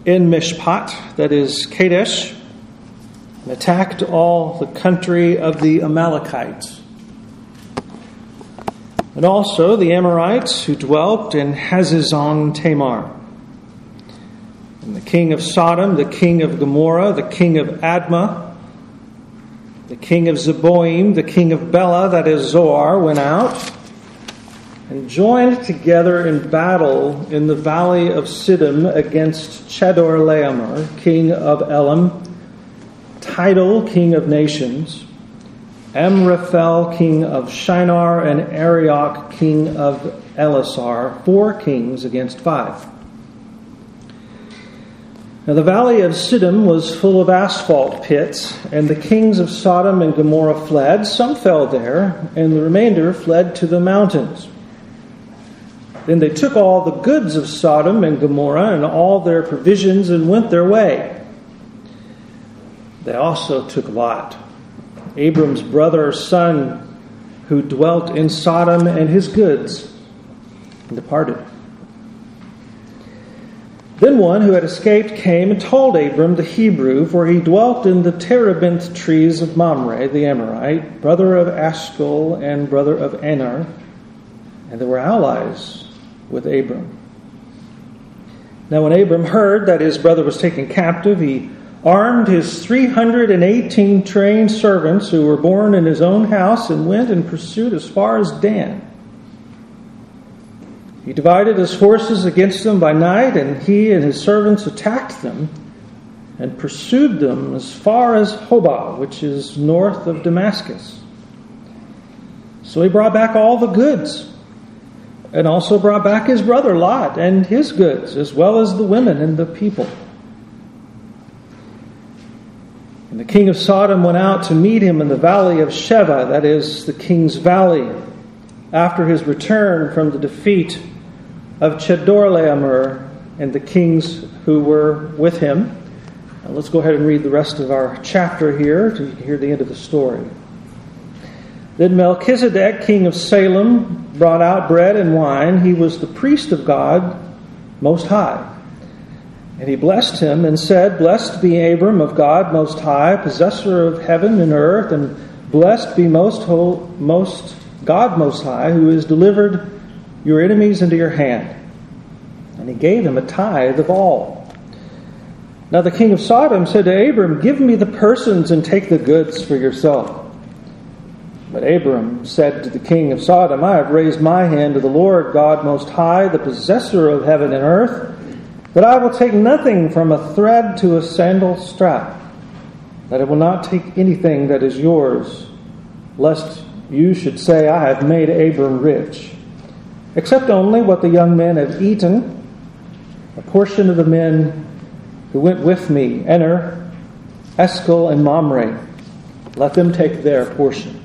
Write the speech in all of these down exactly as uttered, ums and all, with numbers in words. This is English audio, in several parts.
in Mishpat, that is Kadesh, and attacked all the country of the Amalekites. And also the Amorites who dwelt in Hazazon Tamar. And the king of Sodom, the king of Gomorrah, the king of Admah, the king of Zeboim, the king of Bela, that is Zoar, went out and joined together in battle in the valley of Siddim against Chedorlaomer, king of Elam, Tidal, king of nations, Amraphel, king of Shinar, and Arioch, king of Elasar, four kings against five. Now the valley of Siddim was full of asphalt pits, and the kings of Sodom and Gomorrah fled. Some fell there, and the remainder fled to the mountains. Then they took all the goods of Sodom and Gomorrah and all their provisions and went their way. They also took Lot, Abram's brother's son, who dwelt in Sodom, and his goods, and departed. Then one who had escaped came and told Abram the Hebrew, for he dwelt in the terebinth trees of Mamre, the Amorite, brother of Eshcol and brother of Aner, and they were allies with Abram. Now when Abram heard that his brother was taken captive, he armed his three hundred eighteen trained servants who were born in his own house and went in pursuit as far as Dan. He divided his forces against them by night, and he and his servants attacked them and pursued them as far as Hobah, which is north of Damascus. So he brought back all the goods, and also brought back his brother Lot and his goods, as well as the women and the people. And the king of Sodom went out to meet him in the valley of Sheva, that is, the king's valley, after his return from the defeat of Chedorlaomer and the kings who were with him. Now let's go ahead and read the rest of our chapter here so you can hear the end of the story. Then Melchizedek, king of Salem, brought out bread and wine. He was the priest of God Most High. And he blessed him and said, Blessed be Abram of God Most High, possessor of heaven and earth, and blessed be most, whole, most God Most High, who has delivered your enemies into your hand. And he gave him a tithe of all. Now the king of Sodom said to Abram, Give me the persons and take the goods for yourself. But Abram said to the king of Sodom, I have raised my hand to the Lord God Most High, the possessor of heaven and earth, that I will take nothing from a thread to a sandal strap, that I will not take anything that is yours, lest you should say, I have made Abram rich, except only what the young men have eaten, a portion of the men who went with me, Ener, Eshcol, and Mamre. Let them take their portion.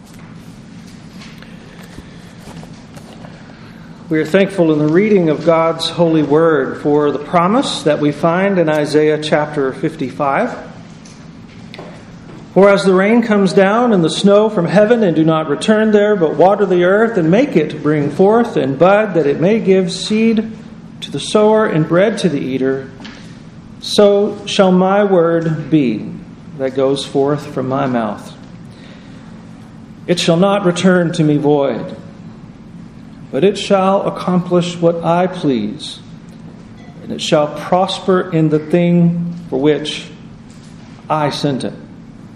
We are thankful in the reading of God's holy word for the promise that we find in Isaiah chapter fifty-five. For as the rain comes down and the snow from heaven and do not return there, but water the earth and make it bring forth and bud, that it may give seed to the sower and bread to the eater, so shall my word be that goes forth from my mouth. It shall not return to me void, but it shall accomplish what I please, and it shall prosper in the thing for which I sent it.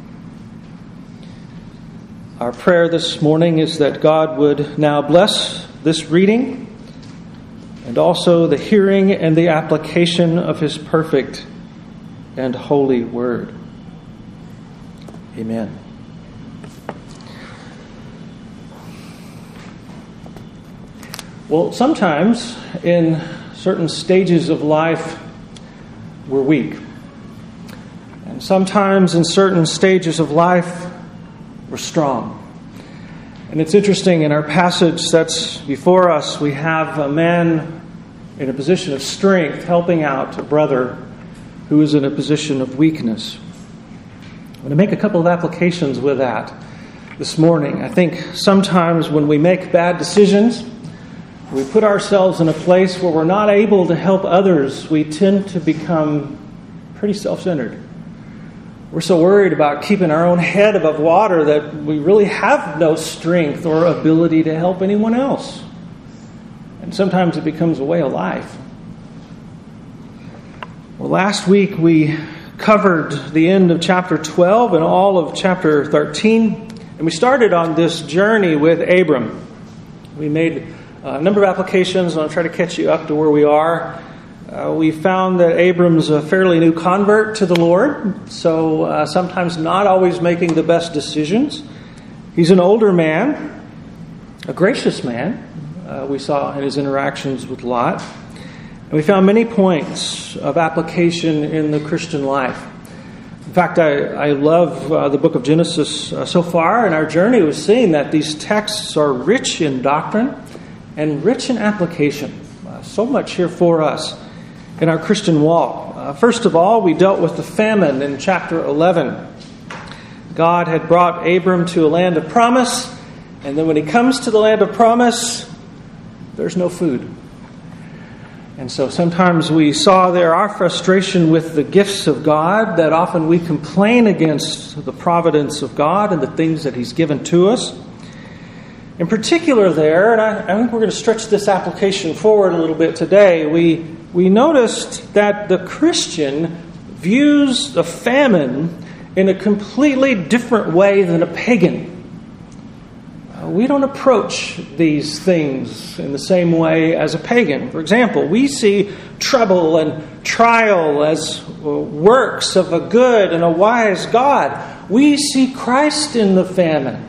Our prayer this morning is that God would now bless this reading and also the hearing and the application of His perfect and holy word. Amen. Well, sometimes in certain stages of life, we're weak. And sometimes in certain stages of life, we're strong. And it's interesting, in our passage that's before us, we have a man in a position of strength helping out a brother who is in a position of weakness. I'm going to make a couple of applications with that this morning. I think sometimes when we make bad decisions, we put ourselves in a place where we're not able to help others, we tend to become pretty self-centered. We're so worried about keeping our own head above water that we really have no strength or ability to help anyone else. And sometimes it becomes a way of life. Well, last week we covered the end of chapter twelve and all of chapter thirteen. And we started on this journey with Abram. We made a number of applications. I'll try to catch you up to where we are. Uh, we found that Abram's a fairly new convert to the Lord, so uh, sometimes not always making the best decisions. He's an older man, a gracious man, uh, we saw in his interactions with Lot. And we found many points of application in the Christian life. In fact, I, I love uh, the book of Genesis uh, so far in our journey. We've seen that these texts are rich in doctrine and rich in application. Uh, so much here for us in our Christian walk. Uh, first of all, we dealt with the famine in chapter eleven. God had brought Abram to a land of promise, and then when he comes to the land of promise, there's no food. And so sometimes we saw there our frustration with the gifts of God, that often we complain against the providence of God and the things that He's given to us. In particular there, and I, I think we're going to stretch this application forward a little bit today, we we noticed that the Christian views the famine in a completely different way than a pagan. Uh, we don't approach these things in the same way as a pagan. For example, we see trouble and trial as works of a good and a wise God. We see Christ in the famine.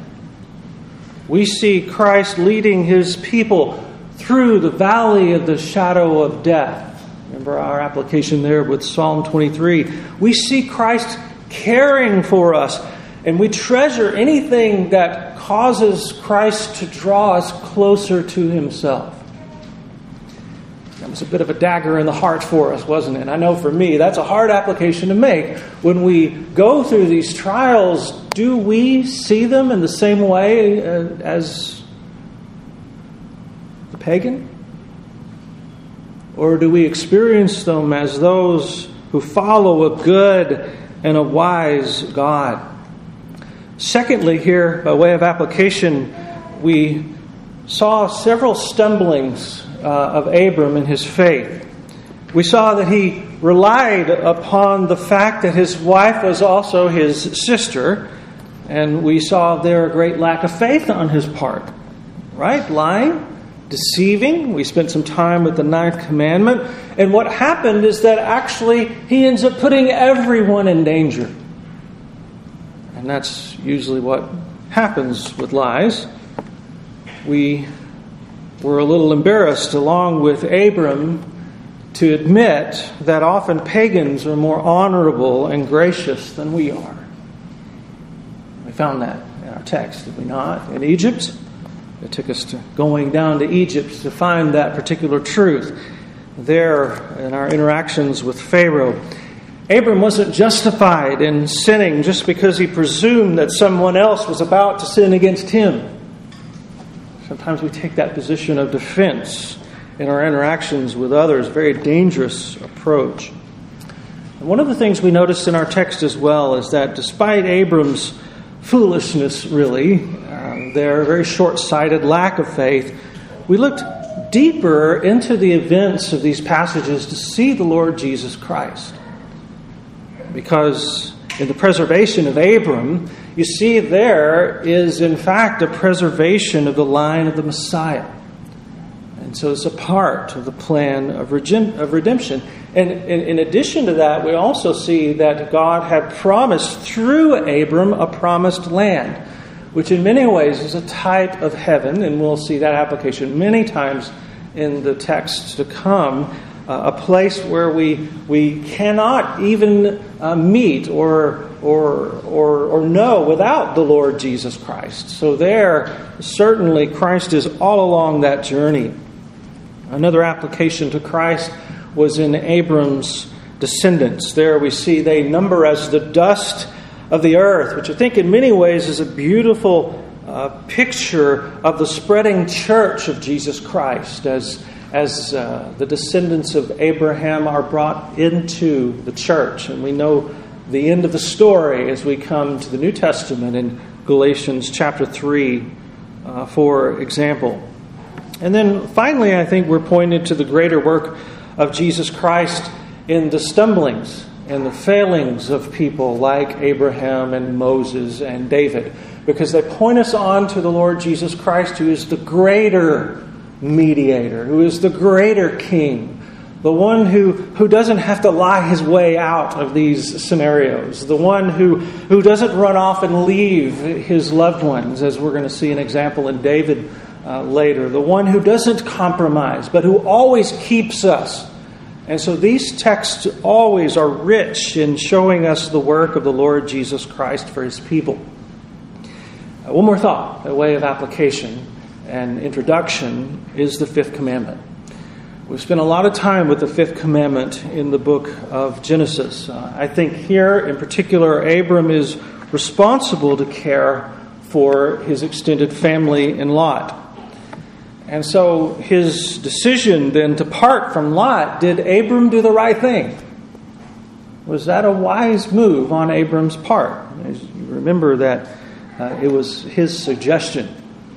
We see Christ leading His people through the valley of the shadow of death. Remember our application there with Psalm twenty-three. We see Christ caring for us, and we treasure anything that causes Christ to draw us closer to Himself. That was a bit of a dagger in the heart for us, wasn't it? And I know for me, that's a hard application to make. When we go through these trials, do we see them in the same way as the pagan? Or do we experience them as those who follow a good and a wise God? Secondly, here, by way of application, we saw several stumblings uh, of Abram in his faith. We saw that he relied upon the fact that his wife was also his sister, and we saw there a great lack of faith on his part. Right? Lying, deceiving. We spent some time with the ninth commandment. And what happened is that actually he ends up putting everyone in danger. And that's usually what happens with lies. We were a little embarrassed, along with Abram, to admit that often pagans are more honorable and gracious than we are. We found that in our text, did we not? In Egypt. It took us to going down to Egypt to find that particular truth. There, in our interactions with Pharaoh, Abram wasn't justified in sinning just because he presumed that someone else was about to sin against him. Sometimes we take that position of defense in our interactions with others, a very dangerous approach. And one of the things we noticed in our text as well is that despite Abram's foolishness, really, uh, their very short-sighted lack of faith, we looked deeper into the events of these passages to see the Lord Jesus Christ. Because in the preservation of Abram, you see there is in fact a preservation of the line of the Messiah. And so it's a part of the plan of redemption. And in addition to that, we also see that God had promised through Abram a promised land, which in many ways is a type of heaven. And we'll see that application many times in the texts to come. Uh, a place where we we cannot even uh, meet or, or or or know without the Lord Jesus Christ. So there, certainly Christ is all along that journey. Another application to Christ was in Abram's descendants. There we see they number as the dust of the earth, which I think in many ways is a beautiful a picture of the spreading church of Jesus Christ as, as uh, the descendants of Abraham are brought into the church. And we know the end of the story as we come to the New Testament in Galatians chapter three, uh, for example. And then finally, I think we're pointed to the greater work of Jesus Christ in the stumblings and the failings of people like Abraham and Moses and David, because they point us on to the Lord Jesus Christ, who is the greater mediator, who is the greater king, the one who, who doesn't have to lie his way out of these scenarios, the one who, who doesn't run off and leave his loved ones, as we're going to see an example in David uh, later, the one who doesn't compromise, but who always keeps us. And so these texts always are rich in showing us the work of the Lord Jesus Christ for his people. Uh, one more thought, a way of application and introduction, is the fifth commandment. We've spent a lot of time with the fifth commandment in the book of Genesis. Uh, I think here, in particular, Abram is responsible to care for his extended family in Lot. And so his decision then to part from Lot, did Abram do the right thing? Was that a wise move on Abram's part? As you remember that uh, it was his suggestion.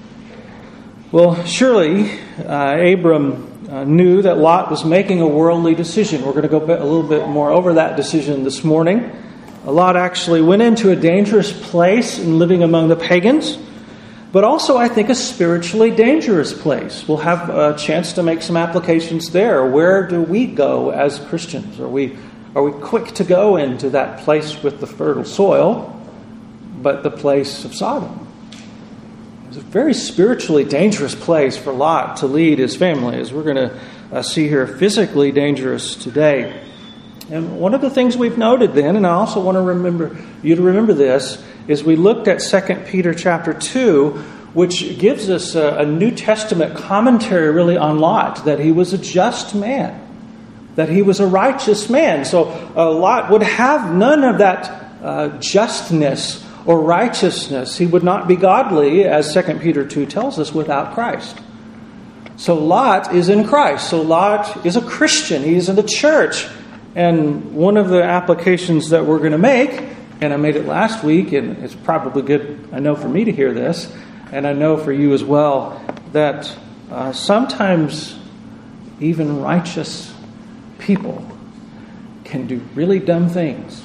Well, surely uh, Abram Uh, knew that Lot was making a worldly decision. We're going to go a little bit more over that decision this morning. Lot actually went into a dangerous place in living among the pagans, but also, I think, a spiritually dangerous place. We'll have a chance to make some applications there. Where do we go as Christians? Are we, are we quick to go into that place with the fertile soil, but the place of Sodom? It's a very spiritually dangerous place for Lot to lead his family, as we're going to uh, see here, physically dangerous today. And one of the things we've noted then, and I also want to remember you to remember this, is we looked at Second Peter chapter two, which gives us a, a New Testament commentary really on Lot, that he was a just man, that he was a righteous man. So uh, Lot would have none of that uh, justness or righteousness. He would not be godly, as Second Peter two tells us, without Christ. So Lot is in Christ. So Lot is a Christian. He's in the church. And one of the applications that we're going to make, and I made it last week, and it's probably good, I know, for me to hear this, and I know for you as well, that uh, sometimes even righteous people can do really dumb things.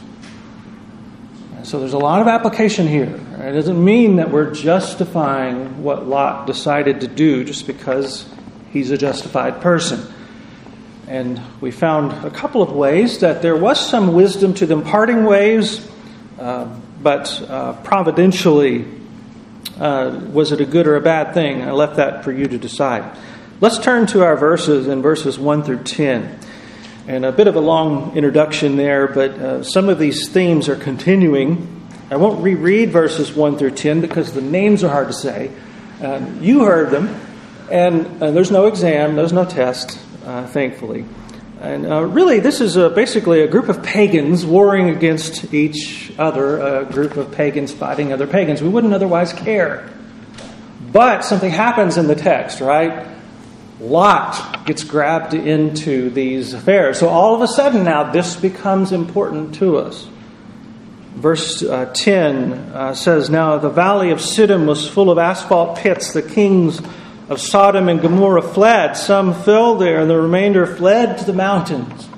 So there's a lot of application here. It doesn't mean that we're justifying what Lot decided to do just because he's a justified person. And we found a couple of ways that there was some wisdom to them parting ways, uh, but uh, providentially, uh, was it a good or a bad thing? I left that for you to decide. Let's turn to our verses in verses one through ten. And a bit of a long introduction there, but uh, some of these themes are continuing. I won't reread verses one through ten because the names are hard to say. Uh, you heard them, and uh, there's no exam, there's no test, uh, thankfully. And uh, really, this is uh, basically a group of pagans warring against each other, a group of pagans fighting other pagans. We wouldn't otherwise care. But something happens in the text, right? Lot gets grabbed into these affairs. So all of a sudden now this becomes important to us. Verse uh, ten uh, says, "Now the valley of Siddim was full of asphalt pits. The kings of Sodom and Gomorrah fled. Some fell there, and the remainder fled to the mountains."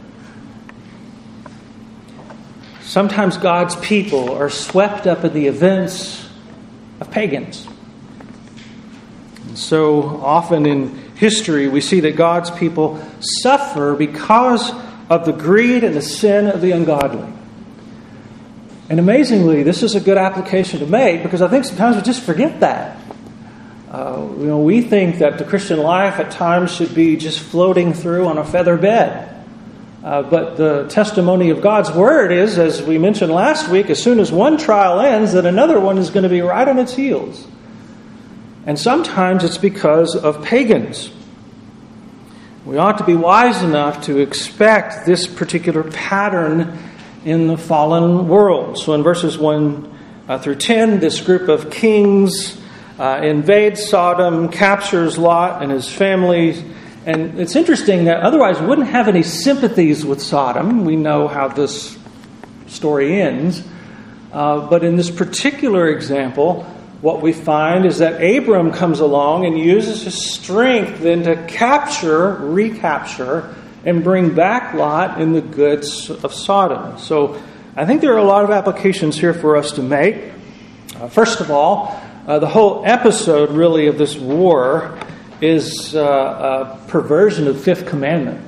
Sometimes God's people are swept up in the events of pagans. And so often in history, we see that God's people suffer because of the greed and the sin of the ungodly. And amazingly, this is a good application to make, because I think sometimes we just forget that. Uh, you know, we think that the Christian life at times should be just floating through on a feather bed. Uh, but the testimony of God's Word is, as we mentioned last week, as soon as one trial ends, that another one is going to be right on its heels. And sometimes it's because of pagans. We ought to be wise enough to expect this particular pattern in the fallen world. So in verses one uh, through ten, this group of kings uh, invades Sodom, captures Lot and his family. And it's interesting that otherwise we wouldn't have any sympathies with Sodom. We know how this story ends. Uh, but in this particular example, what we find is that Abram comes along and uses his strength then to capture, recapture, and bring back Lot and the goods of Sodom. So I think there are a lot of applications here for us to make. Uh, first of all, uh, the whole episode really of this war is uh, a perversion of the fifth commandment.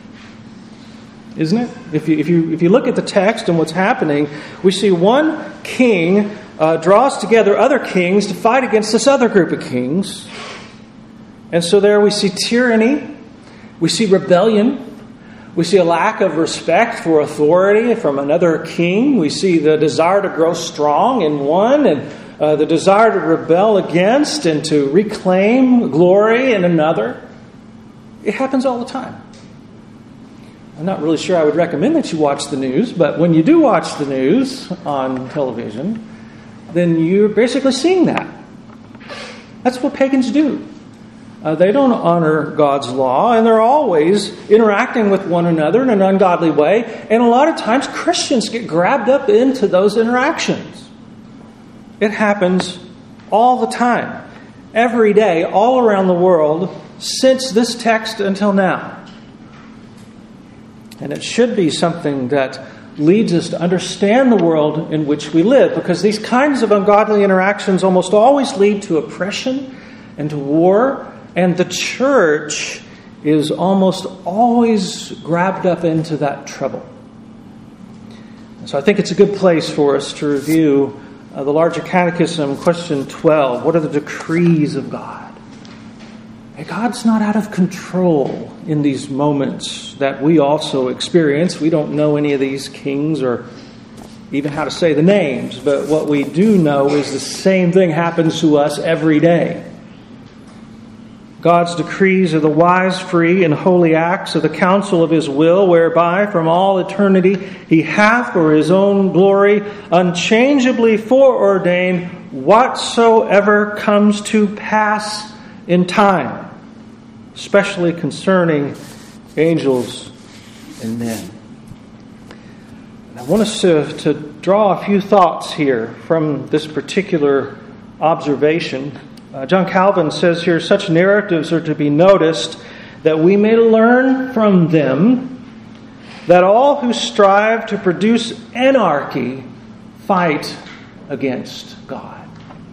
Isn't it? If you, if you, if you look at the text and what's happening, we see one king uh, draws together other kings to fight against this other group of kings. And so there we see tyranny, we see rebellion, we see a lack of respect for authority from another king, we see the desire to grow strong in one, and uh, the desire to rebel against and to reclaim glory in another. It happens all the time. I'm not really sure I would recommend that you watch the news, but when you do watch the news on television, then you're basically seeing that. That's what pagans do. Uh, they don't honor God's law, and they're always interacting with one another in an ungodly way. And a lot of times Christians get grabbed up into those interactions. It happens all the time, every day, all around the world, since this text until now. And it should be something that leads us to understand the world in which we live, because these kinds of ungodly interactions almost always lead to oppression and to war, and the church is almost always grabbed up into that trouble. And so I think it's a good place for us to review uh, the Larger Catechism, question twelve. What are the decrees of God? And God's not out of control in these moments that we also experience. We don't know any of these kings or even how to say the names, but what we do know is the same thing happens to us every day. God's decrees are the wise, free, and holy acts of the counsel of His will, whereby from all eternity He hath for His own glory unchangeably foreordained whatsoever comes to pass in time, especially concerning angels and men. And I want us to, to draw a few thoughts here from this particular observation. Uh, John Calvin says here, such narratives are to be noticed that we may learn from them that all who strive to produce anarchy fight against God.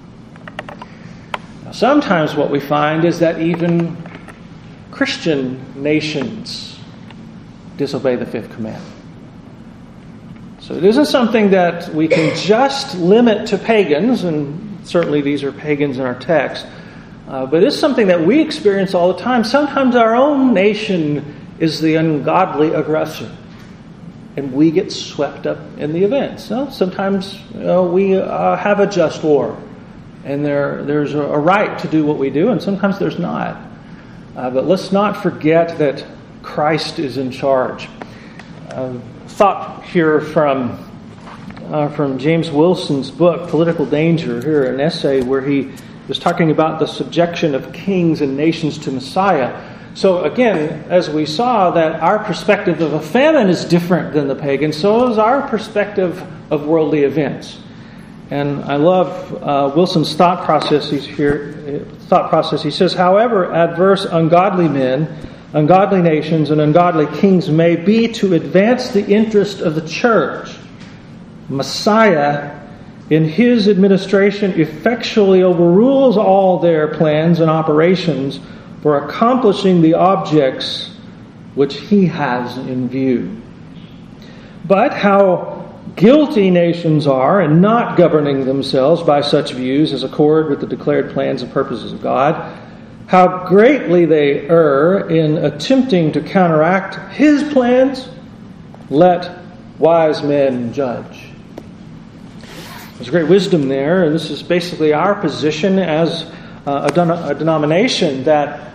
Now, sometimes what we find is that even Christian nations disobey the fifth commandment. So it isn't something that we can just limit to pagans, and certainly these are pagans in our text, uh, but it's something that we experience all the time. Sometimes our own nation is the ungodly aggressor, and we get swept up in the events. No? Sometimes you know, we uh, have a just war, and there there's a, a right to do what we do, and sometimes there's not. Uh, but let's not forget that Christ is in charge. Uh, thought here from uh, from James Wilson's book, Political Danger, here an essay where he was talking about the subjection of kings and nations to Messiah. So again, as we saw, that our perspective of a famine is different than the pagan, so is our perspective of worldly events. And I love uh, Wilson's thought process here. Thought process. He says, however adverse ungodly men, ungodly nations, and ungodly kings may be to advance the interest of the church, Messiah, in His administration, effectually overrules all their plans and operations for accomplishing the objects which He has in view. But how guilty nations are in not governing themselves by such views as accord with the declared plans and purposes of God, how greatly they err in attempting to counteract His plans, let wise men judge. There's great wisdom there, and this is basically our position as a, den- a denomination, that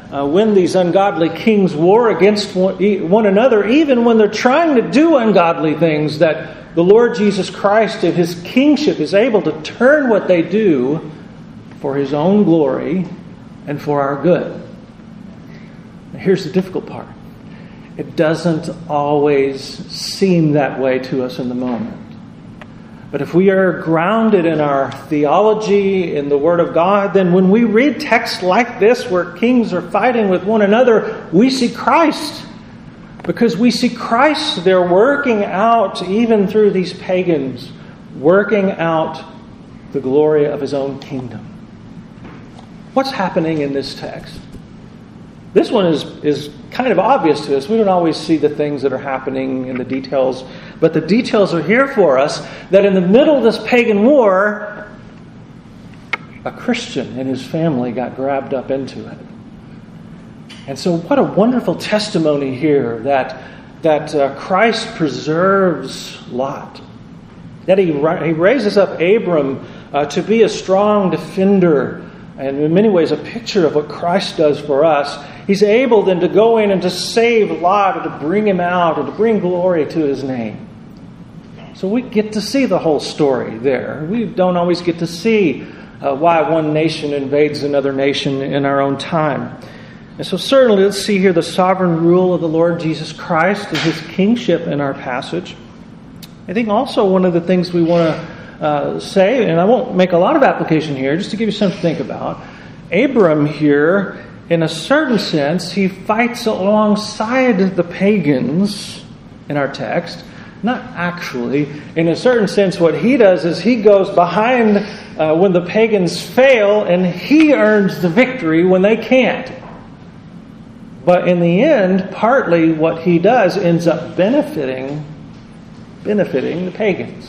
uh, when these ungodly kings war against one, one another, even when they're trying to do ungodly things, that the Lord Jesus Christ in His kingship is able to turn what they do for His own glory and for our good. Now, here's the difficult part. It doesn't always seem that way to us in the moment. But if we are grounded in our theology, in the Word of God, then when we read texts like this where kings are fighting with one another, we see Christ. Because we see Christ there working out, even through these pagans, working out the glory of His own kingdom. What's happening in this text? This one is, is kind of obvious to us. We don't always see the things that are happening in the details, but the details are here for us, that in the middle of this pagan war, a Christian and his family got grabbed up into it. And so what a wonderful testimony here that, that uh, Christ preserves Lot. That he, he raises up Abram uh, to be a strong defender, and in many ways a picture of what Christ does for us. He's able then to go in and to save Lot, or to bring him out, or to bring glory to His name. So we get to see the whole story there. We don't always get to see uh, why one nation invades another nation in our own time. And so certainly let's see here the sovereign rule of the Lord Jesus Christ and His kingship in our passage. I think also one of the things we want to uh, say, and I won't make a lot of application here, just to give you something to think about. Abram here, in a certain sense, he fights alongside the pagans in our text. Not actually. In a certain sense, what he does is he goes behind uh, when the pagans fail, and he earns the victory when they can't. But in the end, partly what he does ends up benefiting, benefiting the pagans.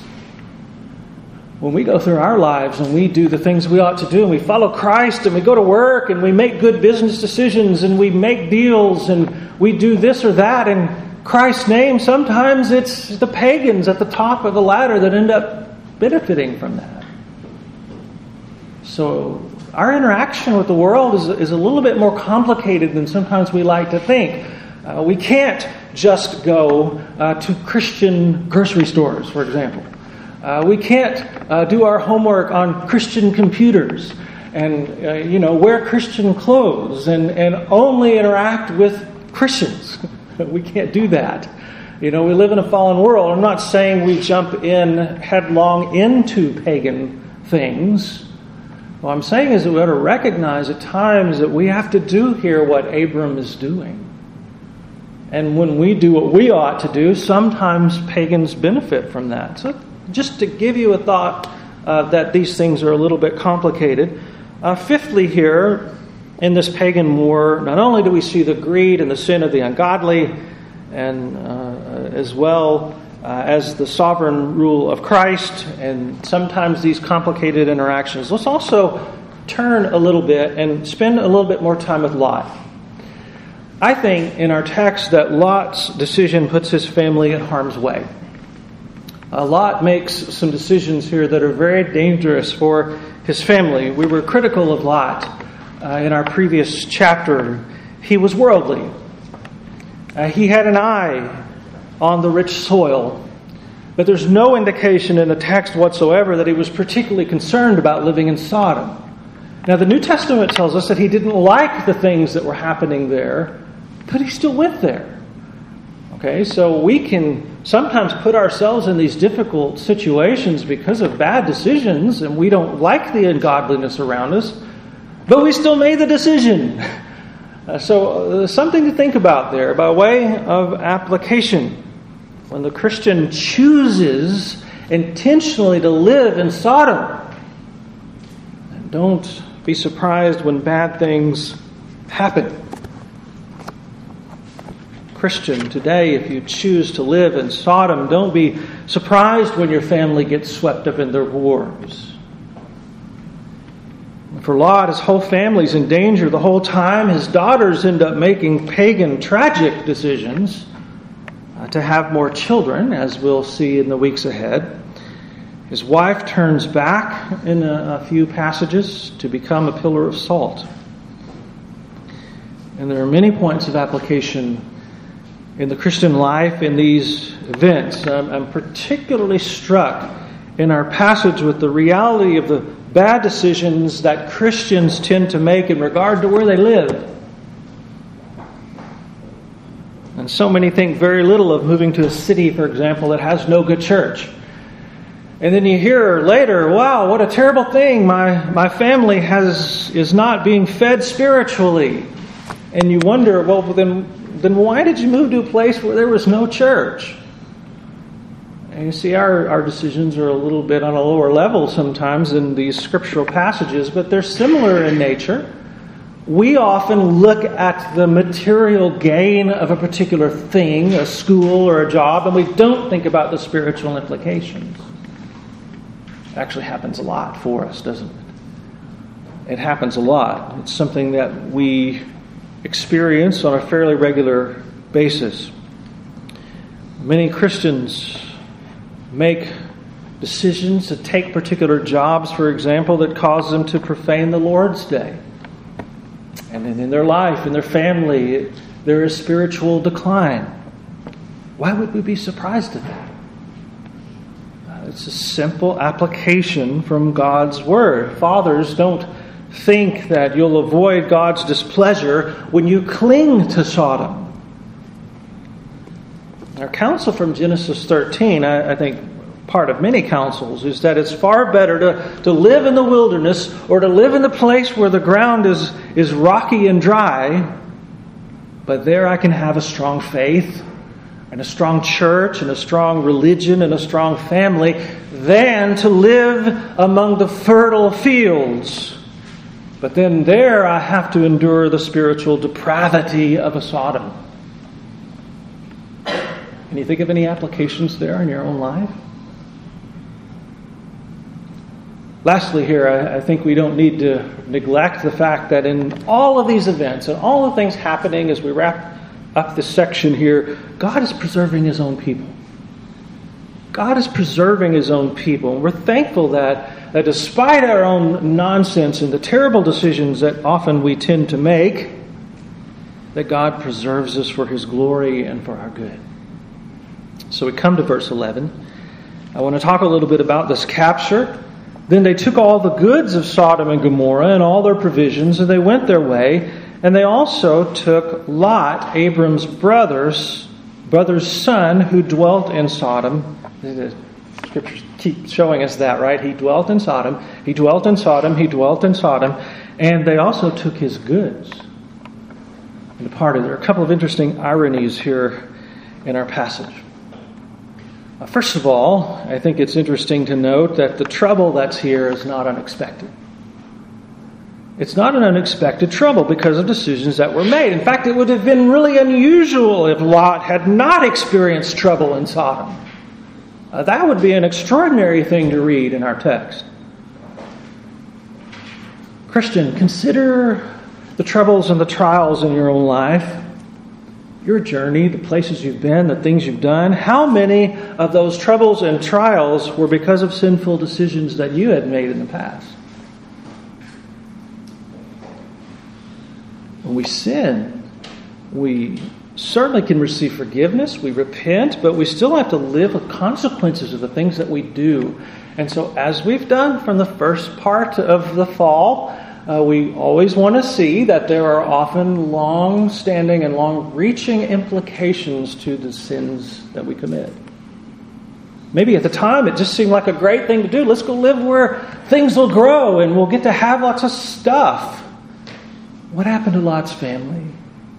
When we go through our lives and we do the things we ought to do, and we follow Christ, and we go to work, and we make good business decisions, and we make deals, and we do this or that in Christ's name, sometimes it's the pagans at the top of the ladder that end up benefiting from that. So our interaction with the world is, is a little bit more complicated than sometimes we like to think. Uh, we can't just go uh, to Christian grocery stores, for example. Uh, we can't uh, do our homework on Christian computers and uh, you know wear Christian clothes and, and only interact with Christians. We can't do that. You know, we live in a fallen world. I'm not saying we jump in headlong into pagan things. What I'm saying is that we ought to recognize at times that we have to do here what Abram is doing. And when we do what we ought to do, sometimes pagans benefit from that. So just to give you a thought uh, that these things are a little bit complicated. Uh, fifthly here, in this pagan war, not only do we see the greed and the sin of the ungodly, and uh, as well uh, as the sovereign rule of Christ, and sometimes these complicated interactions, let's also turn a little bit and spend a little bit more time with Lot. I think in our text that Lot's decision puts his family in harm's way. Uh, Lot makes some decisions here that are very dangerous for his family. We were critical of Lot uh, in our previous chapter. He was worldly. Uh, he had an eye on the rich soil. But there's no indication in the text whatsoever that he was particularly concerned about living in Sodom. Now, the New Testament tells us that he didn't like the things that were happening there, but he still went there. Okay, so we can sometimes put ourselves in these difficult situations because of bad decisions, and we don't like the ungodliness around us, but we still made the decision. Uh, so uh, something to think about there by way of application. When the Christian chooses intentionally to live in Sodom, don't be surprised when bad things happen. Christian, today, if you choose to live in Sodom, don't be surprised when your family gets swept up in their wars. For Lot, his whole family's in danger the whole time. His daughters end up making pagan, tragic decisions uh, to have more children, as we'll see in the weeks ahead. His wife turns back in a, a few passages to become a pillar of salt. And there are many points of application in the Christian life in these events. I'm, I'm particularly struck in our passage with the reality of the bad decisions that Christians tend to make in regard to where they live. And so many think very little of moving to a city, for example, that has no good church. And then you hear later, wow, what a terrible thing. My, my family has is not being fed spiritually. And you wonder, well, then, then why did you move to a place where there was no church? And you see, our, our decisions are a little bit on a lower level sometimes in these scriptural passages, but they're similar in nature. We often look at the material gain of a particular thing, a school or a job, and we don't think about the spiritual implications. It actually happens a lot for us, doesn't it? It happens a lot. It's something that we experience on a fairly regular basis. Many Christians make decisions to take particular jobs, for example, that cause them to profane the Lord's Day. And then in their life, in their family, there is spiritual decline. Why would we be surprised at that? It's a simple application from God's Word. Fathers, don't think that you'll avoid God's displeasure when you cling to Sodom. Our counsel from Genesis thirteen, I, I think part of many counsels, is that it's far better to, to live in the wilderness or to live in the place where the ground is, is rocky and dry, but there I can have a strong faith and a strong church and a strong religion and a strong family, than to live among the fertile fields. But then there I have to endure the spiritual depravity of a Sodom. Can you think of any applications there in your own life? Lastly here, I, I think we don't need to neglect the fact that in all of these events and all the things happening as we wrap up this section here, God is preserving His own people. God is preserving His own people. And we're thankful that, that despite our own nonsense and the terrible decisions that often we tend to make, that God preserves us for His glory and for our good. So we come to verse eleven. I want to talk a little bit about this capture. Then they took all the goods of Sodom and Gomorrah and all their provisions, and they went their way. And they also took Lot, Abram's brother's, brother's son, who dwelt in Sodom. The scriptures keep showing us that, right? He dwelt in Sodom. He dwelt in Sodom. He dwelt in Sodom. And they also took his goods and departed. There are a couple of interesting ironies here in our passage. First of all, I think it's interesting to note that the trouble that's here is not unexpected. It's not an unexpected trouble because of decisions that were made. In fact, it would have been really unusual if Lot had not experienced trouble in Sodom. Uh, that would be an extraordinary thing to read in our text. Christian, consider the troubles and the trials in your own life. Your journey, the places you've been, the things you've done. How many of those troubles and trials were because of sinful decisions that you had made in the past? When we sin, we certainly can receive forgiveness. We repent, but we still have to live with consequences of the things that we do. And so as we've done from the first part of the fall, Uh, we always want to see that there are often long-standing and long-reaching implications to the sins that we commit. Maybe at the time it just seemed like a great thing to do. Let's go live where things will grow and we'll get to have lots of stuff. What happened to Lot's family?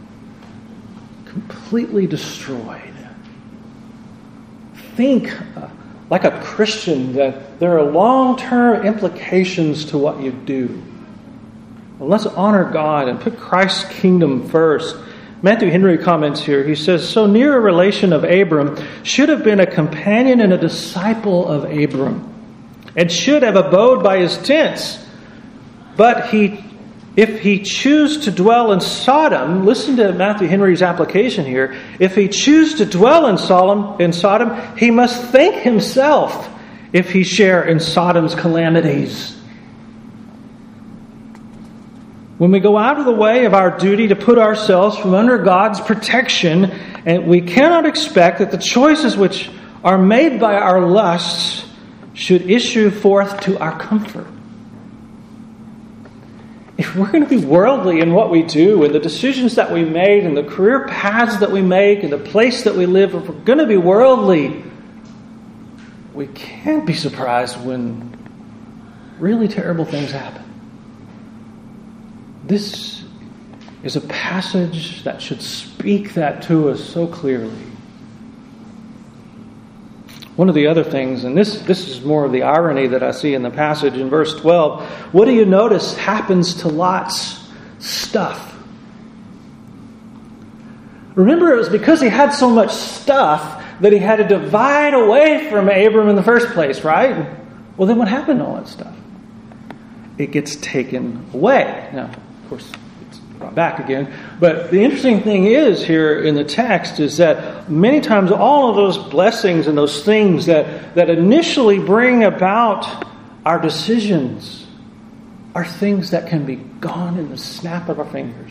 Completely destroyed. Think uh, like a Christian that there are long-term implications to what you do. Well, let's honor God and put Christ's kingdom first. Matthew Henry comments here. He says, so near a relation of Abram should have been a companion and a disciple of Abram, and should have abode by his tents. But he, if he choose to dwell in Sodom, listen to Matthew Henry's application here. If he choose to dwell in Sodom, in Sodom, he must thank himself if he share in Sodom's calamities. When we go out of the way of our duty to put ourselves from under God's protection, and we cannot expect that the choices which are made by our lusts should issue forth to our comfort. If we're going to be worldly in what we do, and the decisions that we make, and the career paths that we make, and the place that we live, if we're going to be worldly, we can't be surprised when really terrible things happen. This is a passage that should speak that to us so clearly. One of the other things, and this, this is more of the irony that I see in the passage in verse twelve, what do you notice happens to Lot's stuff? Remember, it was because he had so much stuff that he had to divide away from Abram in the first place, right? Well, then what happened to all that stuff? It gets taken away. Now, of course, it's brought back again. But the interesting thing is here in the text is that many times all of those blessings and those things that, that initially bring about our decisions are things that can be gone in the snap of our fingers.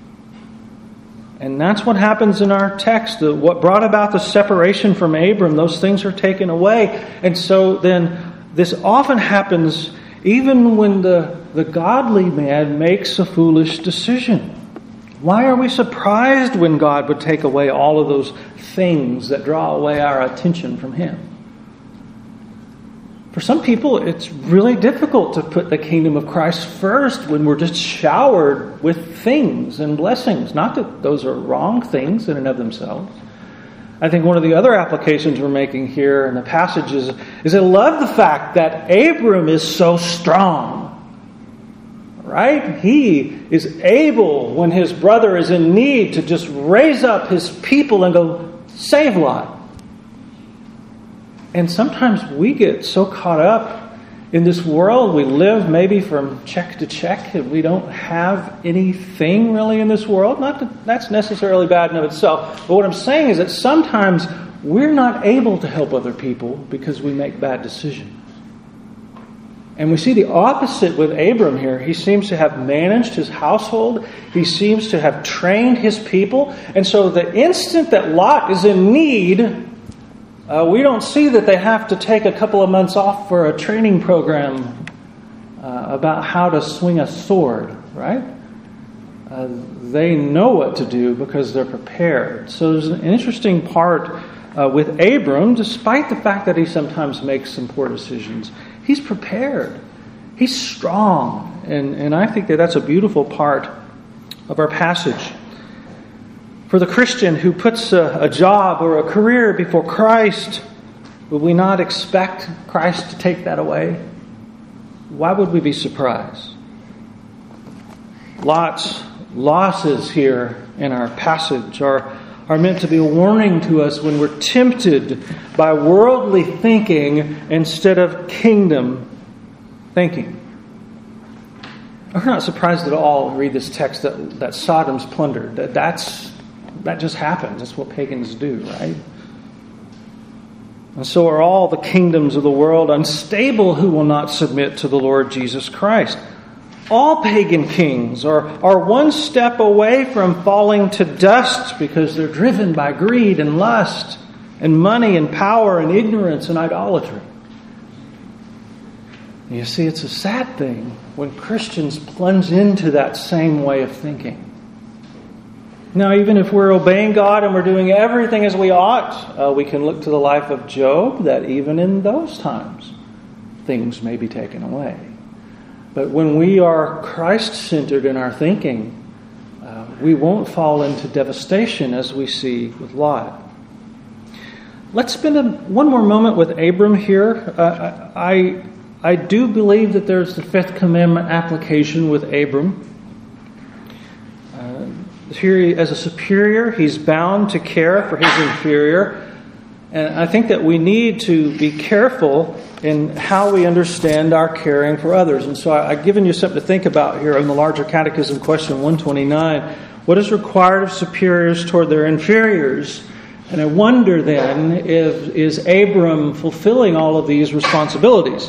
And that's what happens in our text. The, what brought about the separation from Abram, those things are taken away. And so then this often happens even when the, the godly man makes a foolish decision. Why are we surprised when God would take away all of those things that draw away our attention from Him? For some people, it's really difficult to put the kingdom of Christ first when we're just showered with things and blessings. Not that those are wrong things in and of themselves. I think one of the other applications we're making here in the passage is, is I love the fact that Abram is so strong. Right? He is able, when his brother is in need, to just raise up his people and go save Lot. And sometimes we get so caught up in this world. We live maybe from check to check, and we don't have anything really in this world. Not that that's necessarily bad in of itself. But what I'm saying is that sometimes we're not able to help other people because we make bad decisions. And we see the opposite with Abram here. He seems to have managed his household. He seems to have trained his people. And so the instant that Lot is in need, uh, we don't see that they have to take a couple of months off for a training program uh, about how to swing a sword, right? Uh, they know what to do because they're prepared. So there's an interesting part uh, with Abram, despite the fact that he sometimes makes some poor decisions. He's prepared. He's strong. And, and I think that that's a beautiful part of our passage. For the Christian who puts a, a job or a career before Christ, would we not expect Christ to take that away? Why would we be surprised? Lot's losses here in our passage are are meant to be a warning to us when we're tempted by worldly thinking instead of kingdom thinking. We're not surprised at all when we read this text that, that Sodom's plundered. That that's that just happens. That's what pagans do, right? And so are all the kingdoms of the world unstable who will not submit to the Lord Jesus Christ. All pagan kings are, are one step away from falling to dust because they're driven by greed and lust and money and power and ignorance and idolatry. And you see, it's a sad thing when Christians plunge into that same way of thinking. Now, even if we're obeying God and we're doing everything as we ought, uh, we can look to the life of Job, that even in those times, things may be taken away. But when we are Christ-centered in our thinking, uh, we won't fall into devastation as we see with Lot. Let's spend a, one more moment with Abram here. Uh, I, I do believe that there's the fifth commandment application with Abram. Uh, here, as a superior, he's bound to care for his inferior. And I think that we need to be careful in how we understand our caring for others. And so I've given you something to think about here in the larger catechism, question one twenty-nine. What is required of superiors toward their inferiors? And I wonder then, if is Abram fulfilling all of these responsibilities?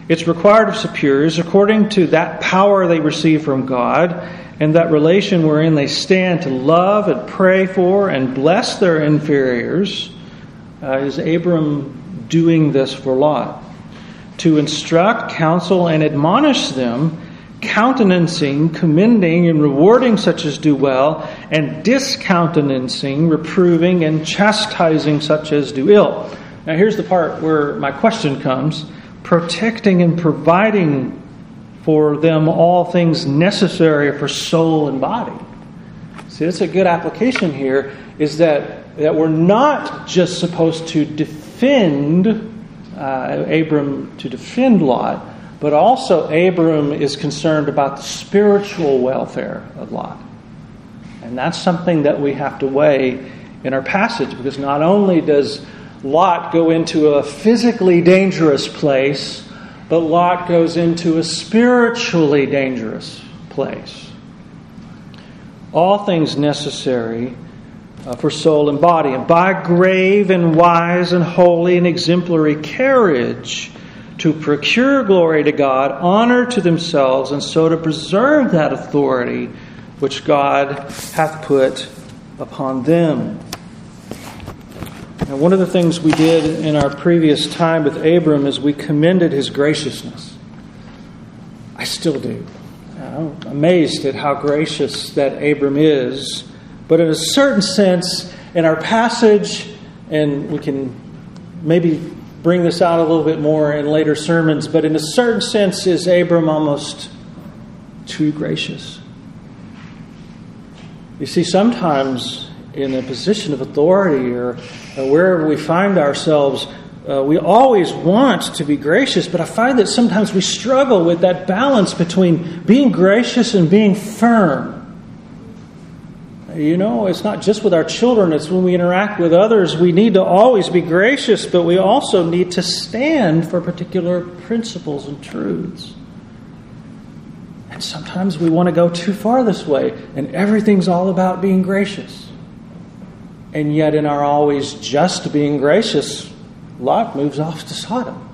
It's required of superiors according to that power they receive from God and that relation wherein they stand to love and pray for and bless their inferiors. Uh, is Abram doing this for Lot? To instruct, counsel, and admonish them, countenancing, commending, and rewarding such as do well, and discountenancing, reproving, and chastising such as do ill. Now here's the part where my question comes. Protecting and providing for them all things necessary for soul and body. See, that's a good application here, is that, that we're not just supposed to defend uh, Abram, to defend Lot, but also Abram is concerned about the spiritual welfare of Lot. And that's something that we have to weigh in our passage, because not only does Lot go into a physically dangerous place, but Lot goes into a spiritually dangerous place. All things necessary uh, for soul and body, and by grave and wise and holy and exemplary carriage, to procure glory to God, honor to themselves, and so to preserve that authority which God hath put upon them. Now, one of the things we did in our previous time with Abram is we commended his graciousness. I still do. I'm amazed at how gracious that Abram is. But in a certain sense, in our passage, and we can maybe bring this out a little bit more in later sermons, but in a certain sense, is Abram almost too gracious? You see, sometimes in a position of authority or uh, wherever we find ourselves, uh, we always want to be gracious, but I find that sometimes we struggle with that balance between being gracious and being firm. You know, it's not just with our children, it's when we interact with others. We need to always be gracious, but we also need to stand for particular principles and truths. And sometimes we want to go too far this way, and everything's all about being gracious. And yet in our always just being gracious, Lot moves off to Sodom.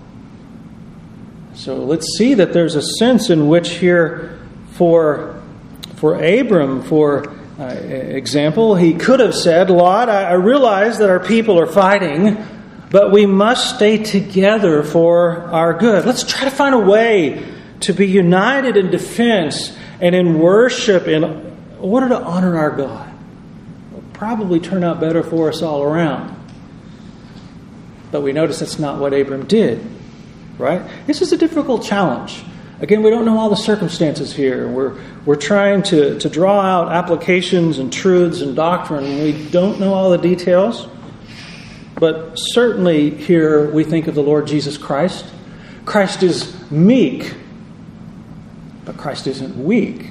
So let's see that there's a sense in which here for, for Abram, for uh, example, he could have said, Lot, I, I realize that our people are fighting, but we must stay together for our good. Let's try to find a way to be united in defense and in worship in order to honor our God. It'll probably turn out better for us all around. But we notice that's not what Abram did, right? This is a difficult challenge. Again, we don't know all the circumstances here. We're we're trying to, to draw out applications and truths and doctrine. We don't know all the details. But certainly here we think of the Lord Jesus Christ. Christ is meek, but Christ isn't weak.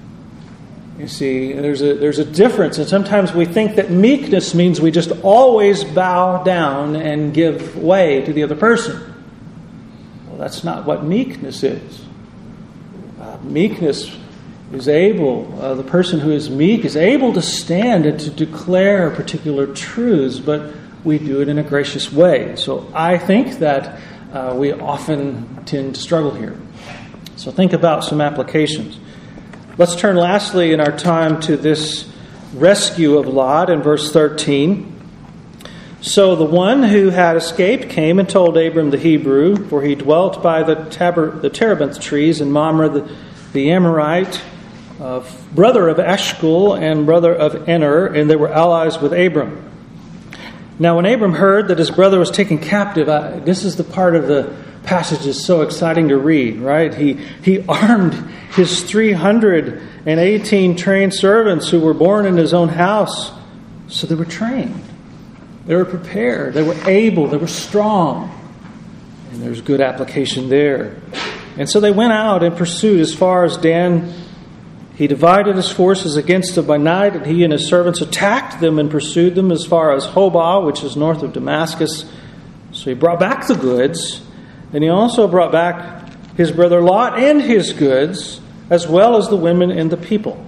You see, there's a there's a difference. And sometimes we think that meekness means we just always bow down and give way to the other person. Well, that's not what meekness is. Uh, meekness is able, uh, the person who is meek is able to stand and to declare particular truths, but we do it in a gracious way. So I think that uh, we often tend to struggle here. So think about some applications. Let's turn lastly in our time to this rescue of Lot in verse thirteen. So the one who had escaped came and told Abram the Hebrew, for he dwelt by the, taber, the terebinth trees, and Mamre the, the Amorite, uh, brother of Eshcol and brother of Ener, and they were allies with Abram. Now when Abram heard that his brother was taken captive, I, this is the part of the passage that's so exciting to read, right? He he armed his three hundred eighteen trained servants who were born in his own house, so they were trained. They were prepared. They were able. They were strong. And there's good application there. And so they went out and pursued as far as Dan. He divided his forces against them by night, and he and his servants attacked them and pursued them as far as Hobah, which is north of Damascus. So he brought back the goods, and he also brought back his brother Lot and his goods, as well as the women and the people.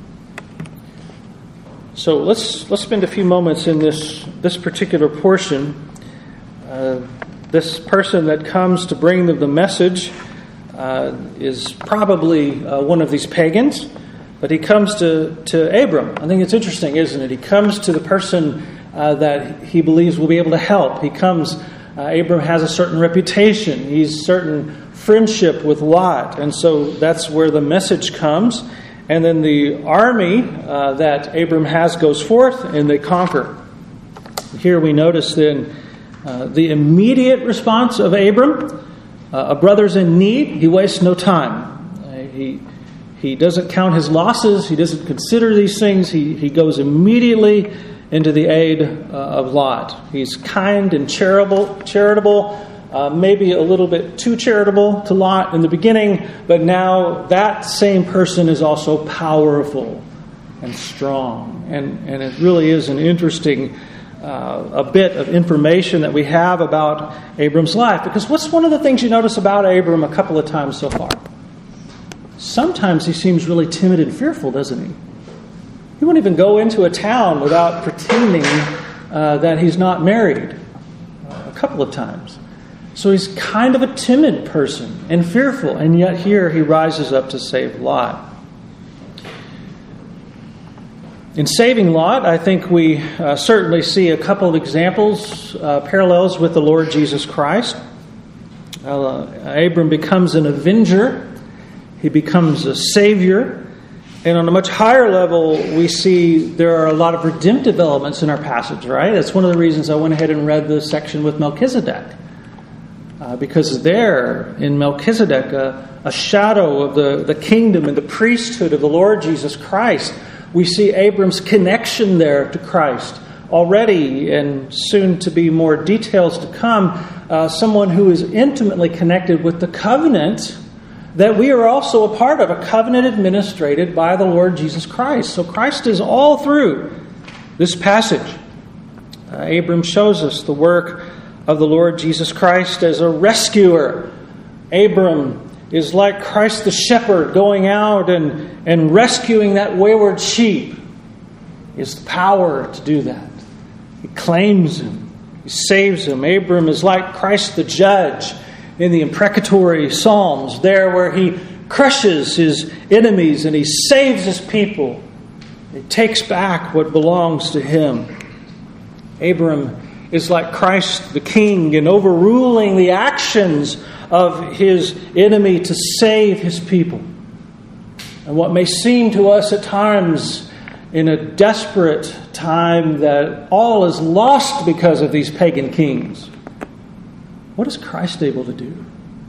So let's let's spend a few moments in this this particular portion. Uh, this person that comes to bring them the message uh, is probably uh, one of these pagans, but he comes to, to Abram. I think it's interesting, isn't it? He comes to the person uh, that he believes will be able to help. He comes, uh, Abram has a certain reputation. He's certain friendship with Lot, and so that's where the message comes. And then the army uh, that Abram has goes forth, and they conquer. Here we notice then uh, the immediate response of Abram. Uh, a brother's in need, he wastes no time. Uh, he he doesn't count his losses. He doesn't consider these things. He, he goes immediately into the aid uh, of Lot. He's kind and charitable, charitable. Uh, maybe a little bit too charitable to Lot in the beginning, but now that same person is also powerful and strong. And, and it really is an interesting uh, a bit of information that we have about Abram's life. Because what's one of the things you notice about Abram a couple of times so far? Sometimes he seems really timid and fearful, doesn't he? He won't even go into a town without pretending uh, that he's not married uh, a couple of times. So he's kind of a timid person and fearful, and yet here he rises up to save Lot. In saving Lot, I think we uh, certainly see a couple of examples, uh, parallels with the Lord Jesus Christ. Uh, Abram becomes an avenger. He becomes a savior. And on a much higher level, we see there are a lot of redemptive elements in our passage, right? That's one of the reasons I went ahead and read the section with Melchizedek. Uh, because there, in Melchizedek, uh, a shadow of the, the kingdom and the priesthood of the Lord Jesus Christ, we see Abram's connection there to Christ already, and soon to be more details to come, uh, someone who is intimately connected with the covenant that we are also a part of, a covenant administrated by the Lord Jesus Christ. So Christ is all through this passage. Uh, Abram shows us the work of the Lord Jesus Christ as a rescuer. Abram is like Christ the shepherd going out and, and rescuing that wayward sheep. He has the power to do that. He claims him. He saves him. Abram is like Christ the judge in the imprecatory Psalms, there where he crushes his enemies and he saves his people. He takes back what belongs to him. Abram is like Christ the King in overruling the actions of his enemy to save his people. And what may seem to us at times in a desperate time that all is lost because of these pagan kings, what is Christ able to do?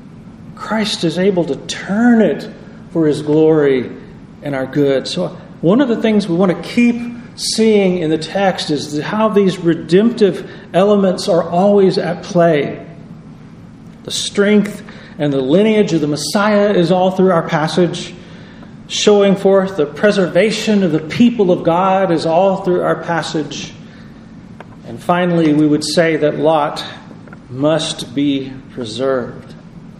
Christ is able to turn it for his glory and our good. So one of the things we want to keep seeing in the text is how these redemptive elements are always at play. The strength and the lineage of the Messiah is all through our passage. Showing forth the preservation of the people of God is all through our passage. And finally, we would say that Lot must be preserved.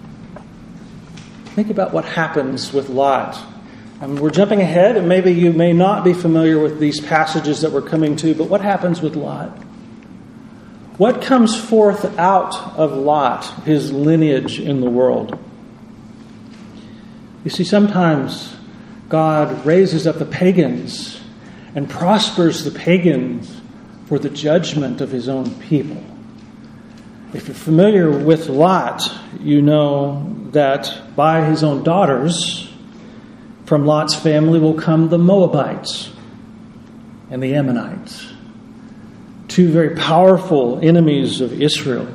Think about what happens with Lot. I mean, we're jumping ahead, and maybe you may not be familiar with these passages that we're coming to, but what happens with Lot? What comes forth out of Lot, his lineage in the world? You see, sometimes God raises up the pagans and prospers the pagans for the judgment of his own people. If you're familiar with Lot, you know that by his own daughters, from Lot's family will come the Moabites and the Ammonites, two very powerful enemies of Israel.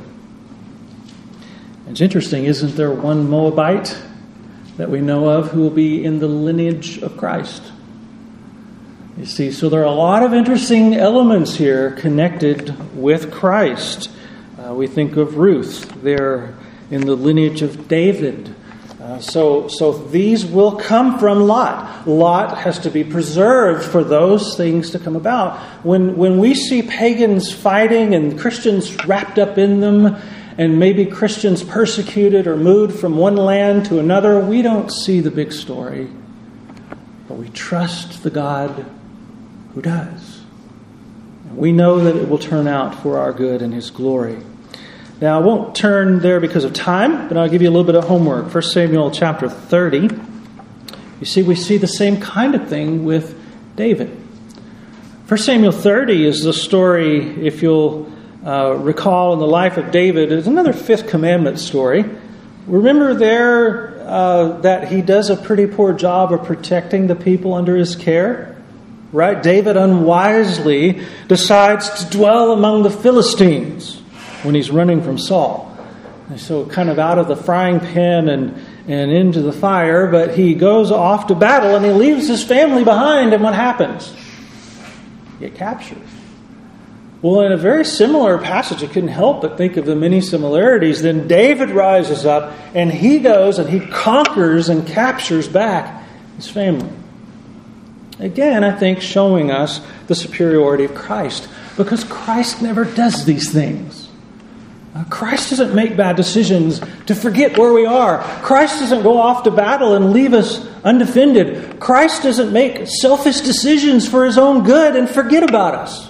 It's interesting, isn't there one Moabite that we know of who will be in the lineage of Christ? You see, so there are a lot of interesting elements here connected with Christ. Uh, we think of Ruth there in the lineage of David. Uh, so, so these will come from Lot. Lot has to be preserved for those things to come about. When when we see pagans fighting and Christians wrapped up in them, and maybe Christians persecuted or moved from one land to another, we don't see the big story. But we trust the God who does. And we know that it will turn out for our good and his glory. Now, I won't turn there because of time, but I'll give you a little bit of homework. First Samuel chapter thirty. You see, we see the same kind of thing with David. First Samuel thirty is the story, if you'll uh, recall, in the life of David. It's another fifth commandment story. Remember there uh, that he does a pretty poor job of protecting the people under his care? Right? David unwisely decides to dwell among the Philistines when he's running from Saul. And so kind of out of the frying pan and, and into the fire, but he goes off to battle and he leaves his family behind, and what happens? He gets captured. Well, in a very similar passage, I couldn't help but think of the many similarities. Then David rises up and he goes and he conquers and captures back his family. Again, I think showing us the superiority of Christ, because Christ never does these things. Uh, Christ doesn't make bad decisions to forget where we are. Christ doesn't go off to battle and leave us undefended. Christ doesn't make selfish decisions for his own good and forget about us.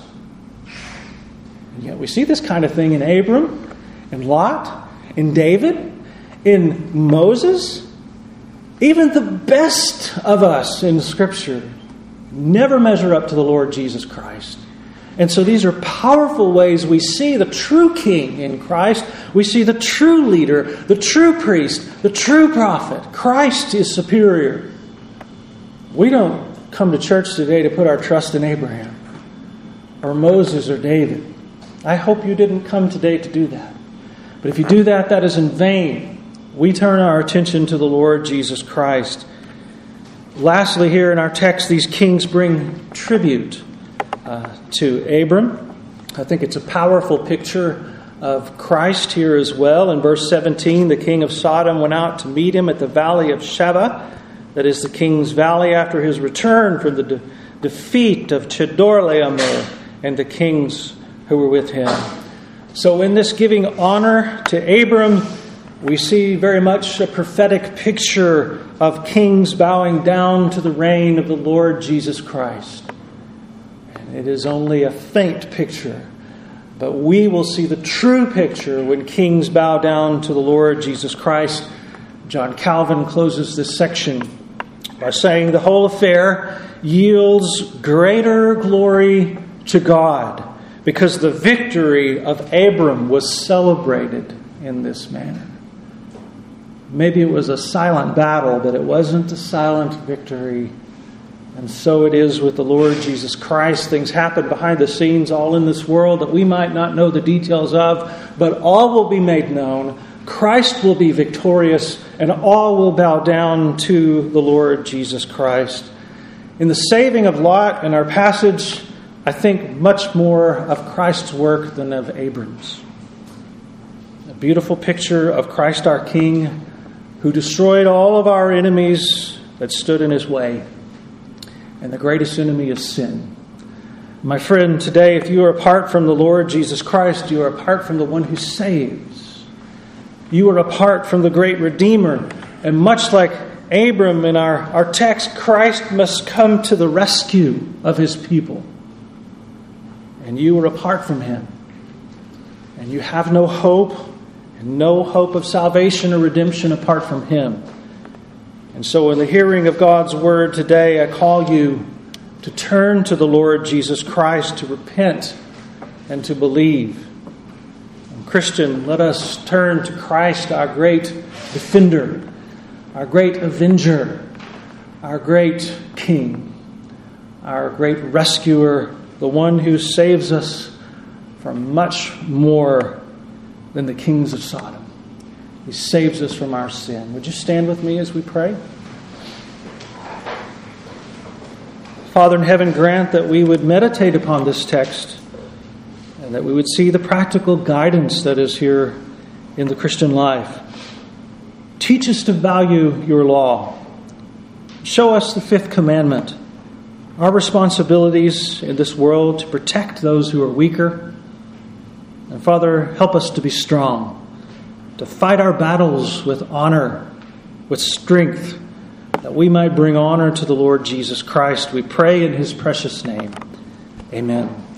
And yet we see this kind of thing in Abram, in Lot, in David, in Moses. Even the best of us in Scripture never measure up to the Lord Jesus Christ. And so these are powerful ways we see the true king in Christ. We see the true leader, the true priest, the true prophet. Christ is superior. We don't come to church today to put our trust in Abraham or Moses or David. I hope you didn't come today to do that. But if you do that, that is in vain. We turn our attention to the Lord Jesus Christ. Lastly, here in our text, these kings bring tribute uh, to Abram. I think it's a powerful picture of Christ here as well. In verse seventeen, the king of Sodom went out to meet him at the valley of Sheva, that is the king's valley, after his return from the de- defeat of Chedorlaomer and the kings who were with him. So in this giving honor to Abram, we see very much a prophetic picture of kings bowing down to the reign of the Lord Jesus Christ. And it is only a faint picture, but we will see the true picture when kings bow down to the Lord Jesus Christ. John Calvin closes this section by saying the whole affair yields greater glory to God because the victory of Abram was celebrated in this manner. Maybe it was a silent battle, but it wasn't a silent victory. And so it is with the Lord Jesus Christ. Things happen behind the scenes all in this world that we might not know the details of, but all will be made known. Christ will be victorious, and all will bow down to the Lord Jesus Christ. In the saving of Lot in our passage, I think much more of Christ's work than of Abram's. A beautiful picture of Christ our King, who destroyed all of our enemies that stood in his way. And the greatest enemy is sin. My friend, today, if you are apart from the Lord Jesus Christ, you are apart from the one who saves. You are apart from the great Redeemer. And much like Abram in our, our text, Christ must come to the rescue of his people. And you are apart from him. And you have no hope, and no hope of salvation or redemption apart from him. And so in the hearing of God's word today, I call you to turn to the Lord Jesus Christ, to repent and to believe. And Christian, let us turn to Christ, our great defender, our great avenger, our great King, our great rescuer, the one who saves us from much more than the kings of Sodom. He saves us from our sin. Would you stand with me as we pray? Father in heaven, grant that we would meditate upon this text and that we would see the practical guidance that is here in the Christian life. Teach us to value your law. Show us the fifth commandment, our responsibilities in this world to protect those who are weaker. And Father, help us to be strong, to fight our battles with honor, with strength, that we might bring honor to the Lord Jesus Christ. We pray in his precious name. Amen.